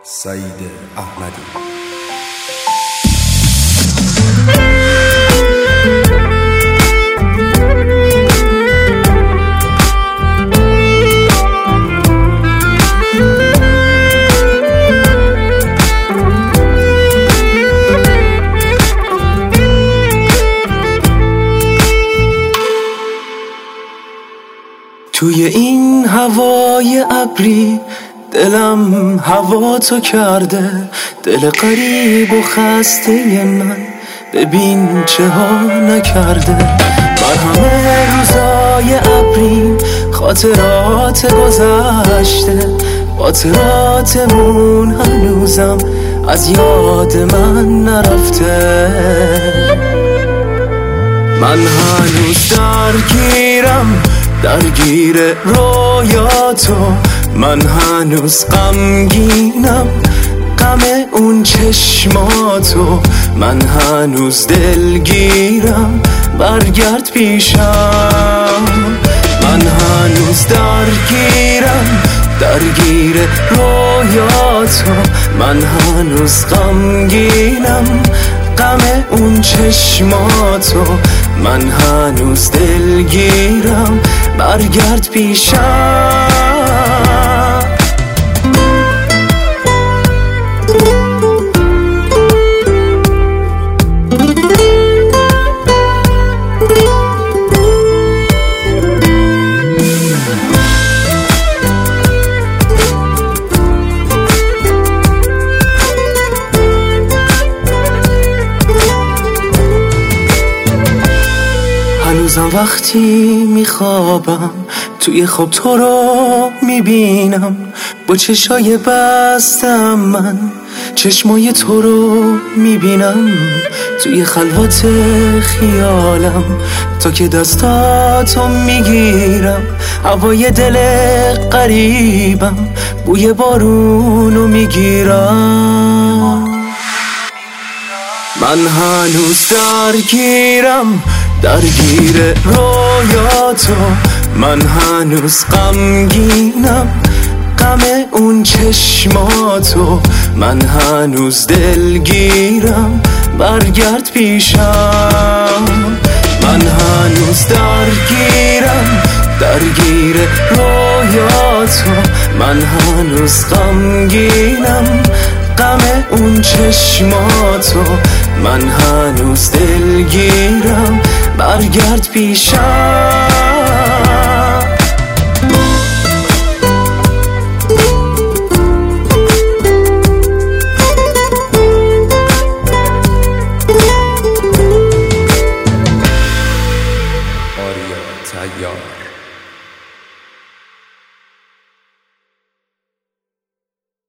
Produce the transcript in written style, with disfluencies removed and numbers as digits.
سعید احمدی. توی این هوای ابری دلم هوا تو کرده، دل غریب و خسته من ببین چه ها نکرده. بر همه روزای ابری خاطرات گذشته، خاطراتمون هنوزم از یاد من نرفته. من هنوز درگیر رویاتو، من هنوز غمگینم غم اون چشماتو، من هنوز دلگیرم برگرد پیشم. من هنوز درگیر رویاتو، من هنوز غمگینم غم اون چشماتو، من هنوز دلگیرم برگرد پیشم. هنوزم وقتی میخوابم توی خواب تو رو میبینم، با چشای بستم من چشمای تو رو میبینم. توی خلوت خیالم تا که دستاتو میگیرم، هوای دل غریبم بوی بارونو میگیرم. من هنوز درگیر رویاتو، من هنوز غمگینم غم اون چشماتو، من هنوز دلگیرم برگرد پیشم. من هنوز درگیر رویاتو، من هنوز غمگینم غم اون چشماتو، من هنوز دلگیرم برگرد پیشم. آریا تیار.